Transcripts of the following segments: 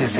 Voces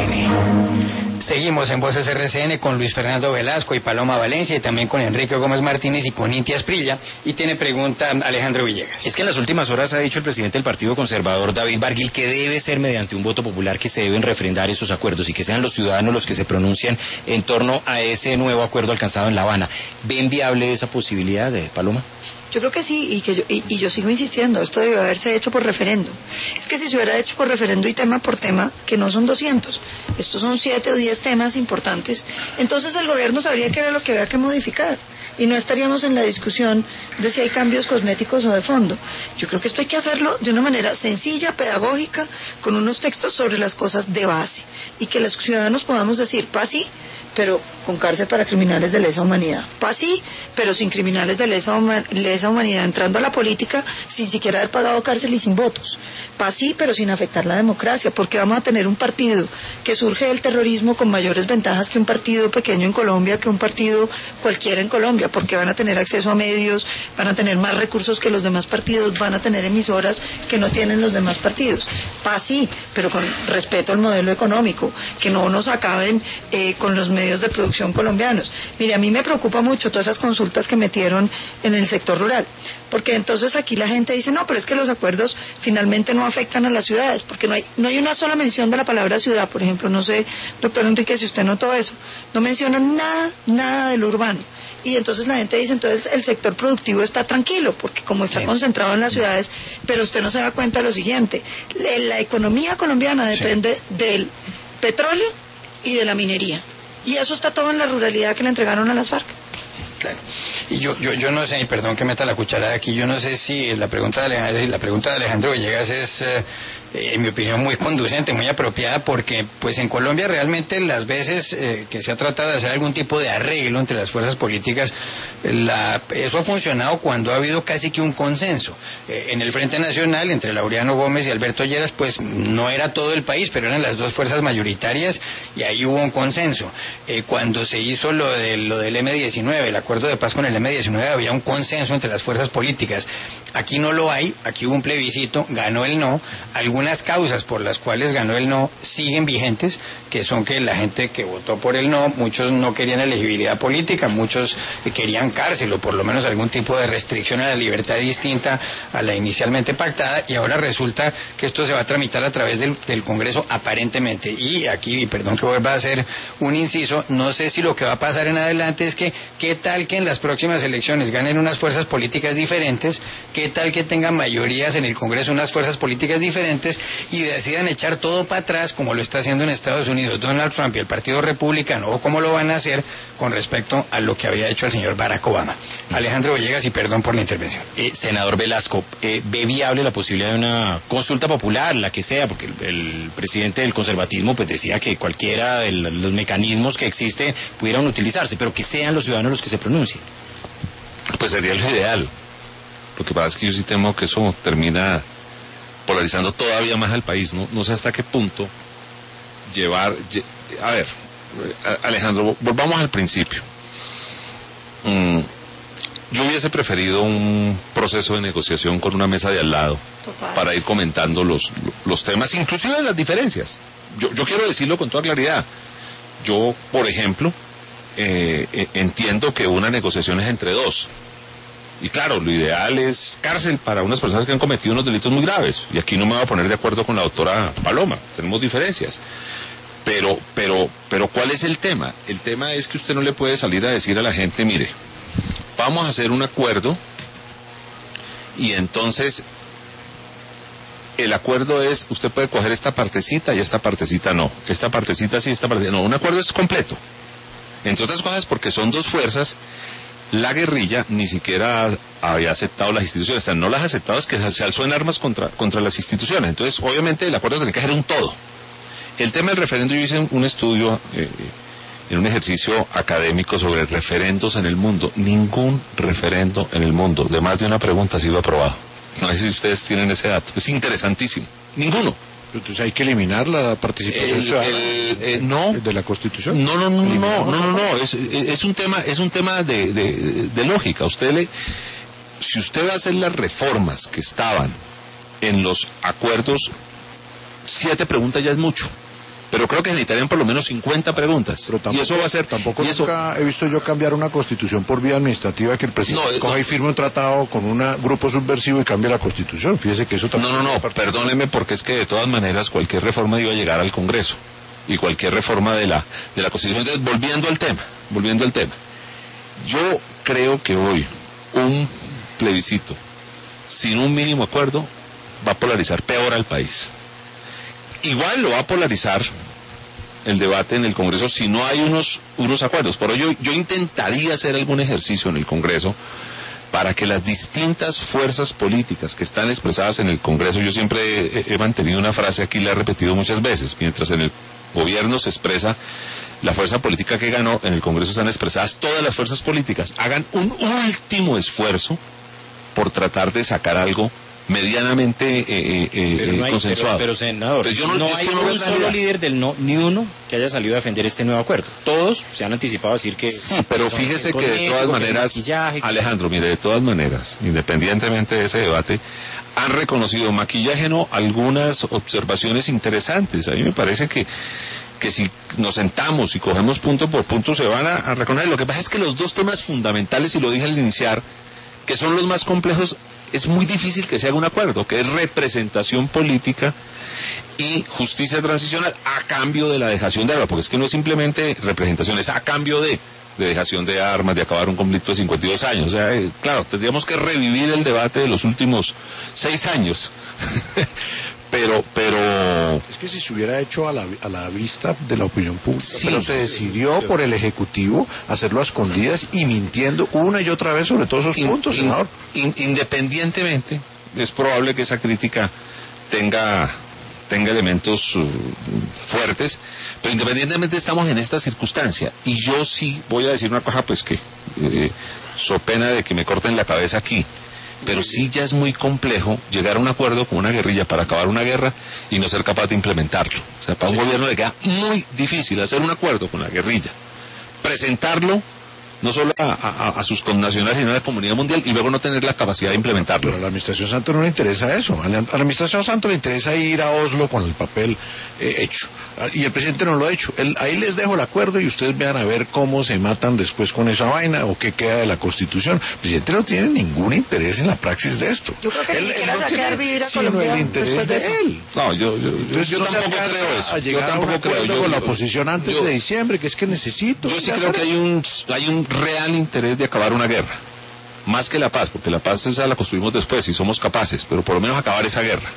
RCN. Seguimos en Voces RCN con Luis Fernando Velasco y Paloma Valencia, y también con Enrique Gómez Martínez y con Inti Asprilla. Y tiene pregunta Alejandro Villegas. Es que en las últimas horas ha dicho el presidente del Partido Conservador, David Barguil, que debe ser mediante un voto popular que se deben refrendar esos acuerdos y que sean los ciudadanos los que se pronuncian en torno a ese nuevo acuerdo alcanzado en La Habana. ¿Ven viable esa posibilidad, Paloma? Yo creo que sí, y yo sigo insistiendo, esto debe haberse hecho por referendo. Es que si se hubiera hecho por referendo y tema por tema, que no son 200, estos son 7 o 10 temas importantes, entonces el gobierno sabría qué era lo que había que modificar, y no estaríamos en la discusión de si hay cambios cosméticos o de fondo. Yo creo que esto hay que hacerlo de una manera sencilla, pedagógica, con unos textos sobre las cosas de base, y que los ciudadanos podamos decir, paz sí, pero con cárcel para criminales de lesa humanidad. Paz sí, pero sin criminales de lesa humanidad entrando a la política sin siquiera haber pagado cárcel y sin votos. Paz sí, pero sin afectar la democracia, porque vamos a tener un partido que surge del terrorismo con mayores ventajas que un partido pequeño en Colombia, que un partido cualquiera en Colombia, porque van a tener acceso a medios, van a tener más recursos que los demás partidos, van a tener emisoras que no tienen los demás partidos. Paz sí, pero con respeto al modelo económico, que no nos acaben con los medios de producción colombianos. Mire, a mí me preocupa mucho todas esas consultas que metieron en el sector rural, porque entonces aquí la gente dice, no, pero es que los acuerdos finalmente no afectan a las ciudades, porque no hay una sola mención de la palabra ciudad. Por ejemplo, no sé, doctor Enrique, si usted notó eso, no mencionan nada de lo urbano. Y entonces la gente dice, entonces el sector productivo está tranquilo, porque como está concentrado en las ciudades, pero usted no se da cuenta de lo siguiente, la economía colombiana depende del petróleo y de la minería. Y eso está todo en la ruralidad que le entregaron a las FARC. Claro. Y yo no sé, y perdón que meta la cucharada aquí, yo no sé si la pregunta de Alejandro Villegas es, en mi opinión, muy conducente, muy apropiada, porque pues en Colombia realmente las veces que se ha tratado de hacer algún tipo de arreglo entre las fuerzas políticas, eso ha funcionado cuando ha habido casi que un consenso. En el Frente Nacional, entre Laureano Gómez y Alberto Lleras, pues no era todo el país, pero eran las dos fuerzas mayoritarias y ahí hubo un consenso. Cuando se hizo lo del M-19, el acuerdo de paz con el M-19, había un consenso entre las fuerzas políticas. Aquí no lo hay, aquí hubo un plebiscito, ganó el no. Algunas causas por las cuales ganó el no siguen vigentes, que son que la gente que votó por el no, muchos no querían elegibilidad política, muchos querían cárcel o por lo menos algún tipo de restricción a la libertad distinta a la inicialmente pactada, y ahora resulta que esto se va a tramitar a través del Congreso aparentemente. Y aquí, perdón que vuelva a hacer un inciso, no sé si lo que va a pasar en adelante es que, ¿qué tal que en las próximas elecciones ganen unas fuerzas políticas diferentes? ¿Qué tal que tengan mayorías en el Congreso unas fuerzas políticas diferentes y decidan echar todo para atrás, como lo está haciendo en Estados Unidos Donald Trump y el Partido Republicano, o como lo van a hacer con respecto a lo que había hecho el señor Barack Obama? Alejandro Villegas, y perdón por la intervención. Senador Velasco, ¿ve viable la posibilidad de una consulta popular, la que sea? Porque el presidente del conservatismo pues decía que cualquiera de los mecanismos que existen pudieran utilizarse, pero que sean los ciudadanos los que se pronuncien. Pues sería lo ideal. Lo que pasa es que yo sí temo que eso termina polarizando todavía más al país. No sé hasta qué punto a ver, Alejandro, volvamos al principio. Yo hubiese preferido un proceso de negociación con una mesa de al lado. Total. Para ir comentando los temas, inclusive las diferencias. Yo quiero decirlo con toda claridad. Yo, por ejemplo, entiendo que una negociación es entre dos. Y claro, lo ideal es cárcel para unas personas que han cometido unos delitos muy graves. Y aquí no me voy a poner de acuerdo con la doctora Paloma, tenemos diferencias. Pero ¿cuál es el tema? El tema es que usted no le puede salir a decir a la gente, mire, vamos a hacer un acuerdo y entonces el acuerdo es, usted puede coger esta partecita y esta partecita no, esta partecita sí, esta partecita no. Un acuerdo es completo, entre otras cosas porque son dos fuerzas. La guerrilla ni siquiera había aceptado las instituciones, o sea, no las ha aceptado, es que se alzó en armas contra las instituciones. Entonces, obviamente, el acuerdo tiene que ser un todo. El tema del referendo, yo hice un estudio en un ejercicio académico sobre referendos en el mundo. Ningún referendo en el mundo de más de una pregunta ha sido aprobado. No sé si ustedes tienen ese dato. Es interesantísimo. Ninguno. Entonces hay que eliminar la participación ciudadana no, de la Constitución. No. Es un tema de lógica. Si usted va a hacer las reformas que estaban en los acuerdos, 7 preguntas ya es mucho. pero creo que necesitarían por lo menos 50 preguntas. Pero tampoco, y eso va a ser... Tampoco nunca he visto yo cambiar una constitución por vía administrativa, que el presidente coja y firme un tratado con un grupo subversivo y cambie la constitución. Fíjese que eso tampoco... No, perdóneme, porque es que de todas maneras cualquier reforma iba a llegar al Congreso. Y cualquier reforma de la constitución. Entonces, volviendo al tema. Yo creo que hoy un plebiscito sin un mínimo acuerdo va a polarizar peor al país. Igual lo va a polarizar el debate en el Congreso si no hay unos acuerdos. Por ello yo intentaría hacer algún ejercicio en el Congreso para que las distintas fuerzas políticas que están expresadas en el Congreso, yo siempre he mantenido una frase aquí, la he repetido muchas veces, mientras en el gobierno se expresa la fuerza política que ganó, en el Congreso están expresadas todas las fuerzas políticas, hagan un último esfuerzo por tratar de sacar algo medianamente consensuado. Pero senador, pues no hay un solo líder del no, ni uno que haya salido a defender este nuevo acuerdo. Todos se han anticipado a decir que... Sí, pero fíjese que de todas maneras, Alejandro, mire, de todas maneras, independientemente de ese debate, han reconocido, maquillaje no, algunas observaciones interesantes. A mí me parece que si nos sentamos y cogemos punto por punto se van a reconocer. Lo que pasa es que los dos temas fundamentales, y lo dije al iniciar, que son los más complejos, es muy difícil que se haga un acuerdo, que es representación política y justicia transicional a cambio de la dejación de armas, porque es que no es simplemente representación, es a cambio de dejación de armas, de acabar un conflicto de 52 años. O sea, claro, tendríamos que revivir el debate de los últimos 6 años. pero es que si se hubiera hecho a la vista de la opinión pública, sí, pero se decidió por el Ejecutivo hacerlo a escondidas y mintiendo una y otra vez sobre todos esos puntos, senador. Independientemente, es probable que esa crítica tenga elementos fuertes, pero independientemente estamos en esta circunstancia, y yo sí voy a decir una cosa, pues que so pena de que me corten la cabeza aquí, pero sí ya es muy complejo llegar a un acuerdo con una guerrilla para acabar una guerra y no ser capaz de implementarlo. O sea, para un gobierno le queda muy difícil hacer un acuerdo con la guerrilla, presentarlo no solo a sus connacionales, sino a la comunidad mundial, y luego no tener la capacidad de implementarlo. Pero a la administración Santos no le interesa eso. A la administración Santos le interesa ir a Oslo con el papel hecho. Y el presidente no lo ha hecho. Ahí les dejo el acuerdo y ustedes vean a ver cómo se matan después con esa vaina o qué queda de la Constitución. El presidente no tiene ningún interés en la praxis de esto. Yo creo que ni siquiera se va a quedar vivir a Colombia el interés después de él. No, yo tampoco creo eso. A llegar a un acuerdo con la oposición antes de diciembre, que es que necesito. Yo sí creo que hay un real interés de acabar una guerra, más que la paz, porque la paz esa la construimos después si somos capaces, pero por lo menos acabar esa guerra.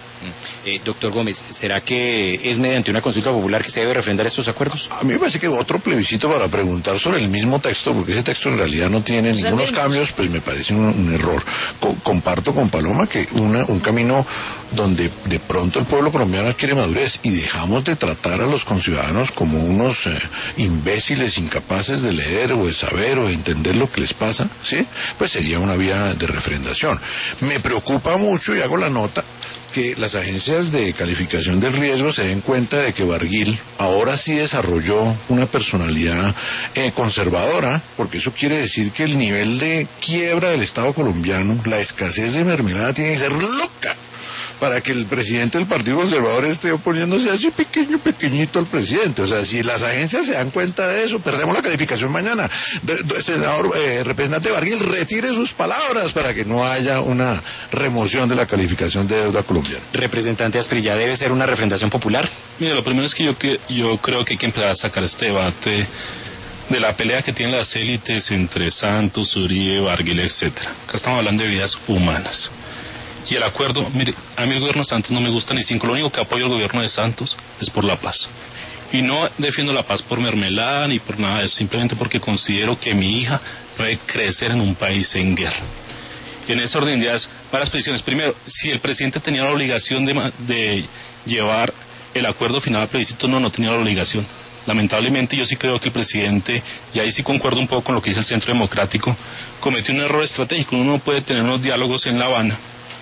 Doctor Gómez, ¿será que es mediante una consulta popular que se debe refrendar estos acuerdos? A mí me parece que otro plebiscito para preguntar sobre el mismo texto, porque ese texto en realidad no tiene ningunos cambios, pues me parece un error. Comparto con Paloma que un camino donde de pronto el pueblo colombiano adquiere madurez y dejamos de tratar a los conciudadanos como unos imbéciles incapaces de leer o de saber o de entender lo que les pasa, ¿sí? Pues sería una vía de refrendación. Me preocupa mucho, y hago la nota, que las agencias de calificación del riesgo se den cuenta de que Barguil ahora sí desarrolló una personalidad conservadora, porque eso quiere decir que el nivel de quiebra del Estado colombiano, la escasez de mermelada tiene que ser loca para que el presidente del Partido Conservador esté oponiéndose así pequeñito al presidente. O sea, si las agencias se dan cuenta de eso, perdemos la calificación mañana. Senador, representante Barguil, retire sus palabras para que no haya una remoción de la calificación de deuda colombiana. Representante Asprilla, ¿debe ser una refrendación popular? Mira, lo primero es que yo creo que hay que empezar a sacar este debate de la pelea que tienen las élites entre Santos, Uribe, Barguil, etcétera. Acá estamos hablando de vidas humanas. Y el acuerdo, mire, a mí el gobierno de Santos no me gusta ni cinco, lo único que apoyo al gobierno de Santos es por la paz. Y no defiendo la paz por mermelada ni por nada de eso, simplemente porque considero que mi hija no debe crecer en un país en guerra. Y en ese orden de ideas, varias posiciones. Primero, si el presidente tenía la obligación de llevar el acuerdo final al plebiscito, no tenía la obligación. Lamentablemente yo sí creo que el presidente, y ahí sí concuerdo un poco con lo que dice el Centro Democrático, cometió un error estratégico. Uno no puede tener unos diálogos en La Habana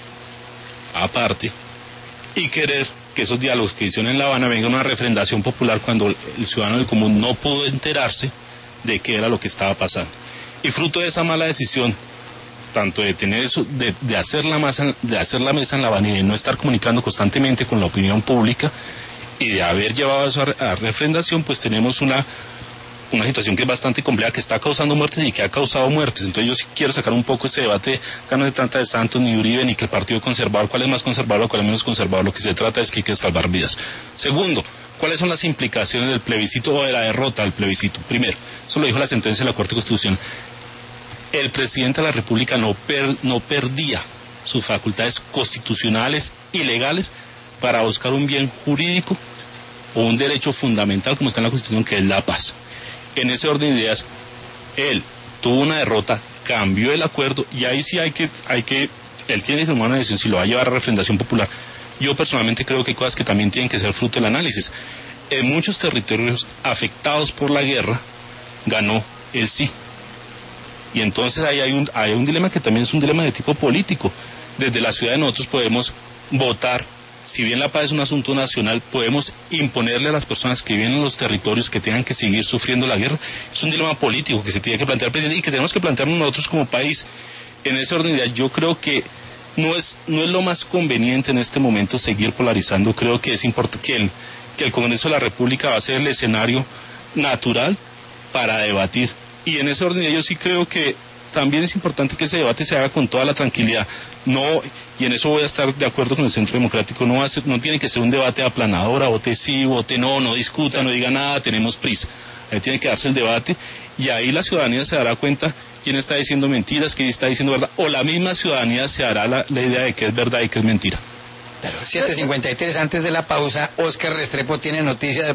aparte y querer que esos diálogos que hicieron en La Habana vengan a una refrendación popular cuando el ciudadano del común no pudo enterarse de qué era lo que estaba pasando. Y fruto de esa mala decisión, tanto de tener eso, de hacer la mesa en La Habana y de no estar comunicando constantemente con la opinión pública, y de haber llevado eso a refrendación, pues tenemos una situación que es bastante compleja, que está causando muertes y que ha causado muertes. Entonces yo sí quiero sacar un poco ese debate, acá no se trata de Santos ni Uribe ni que el partido conservador, cuál es más conservador o cuál es menos conservador, lo que se trata es que hay que salvar vidas. Segundo, ¿cuáles son las implicaciones del plebiscito o de la derrota del plebiscito? Primero, eso lo dijo la sentencia de la Corte Constitucional, el presidente de la República no perdía sus facultades constitucionales y legales para buscar un bien jurídico o un derecho fundamental como está en la Constitución, que es la paz. En ese orden de ideas, él tuvo una derrota, cambió el acuerdo y ahí sí hay que él tiene que tomar una decisión si lo va a llevar a refrendación popular. Yo personalmente creo que hay cosas que también tienen que ser fruto del análisis. En muchos territorios afectados por la guerra, ganó el sí. Y entonces ahí hay un dilema que también es un dilema de tipo político. Desde la ciudad de nosotros podemos votar. Si bien la paz es un asunto nacional, podemos imponerle a las personas que viven en los territorios que tengan que seguir sufriendo la guerra. Es un dilema político que se tiene que plantear el presidente y que tenemos que plantearnos nosotros como país. En esa orden de ideas, yo creo que no es lo más conveniente en este momento seguir polarizando. Creo que es importante que el Congreso de la República va a ser el escenario natural para debatir. Y en ese orden de ideas, yo sí creo que también es importante que ese debate se haga con toda la tranquilidad. No, y en eso voy a estar de acuerdo con el Centro Democrático, no tiene que ser un debate aplanador, vote sí, vote no discuta, no diga nada, tenemos prisa. Ahí tiene que darse el debate y ahí la ciudadanía se dará cuenta quién está diciendo mentiras, quién está diciendo verdad, o la misma ciudadanía se hará la idea de que es verdad y que es mentira. Claro, 7:53 antes de la pausa, Óscar Restrepo tiene noticias de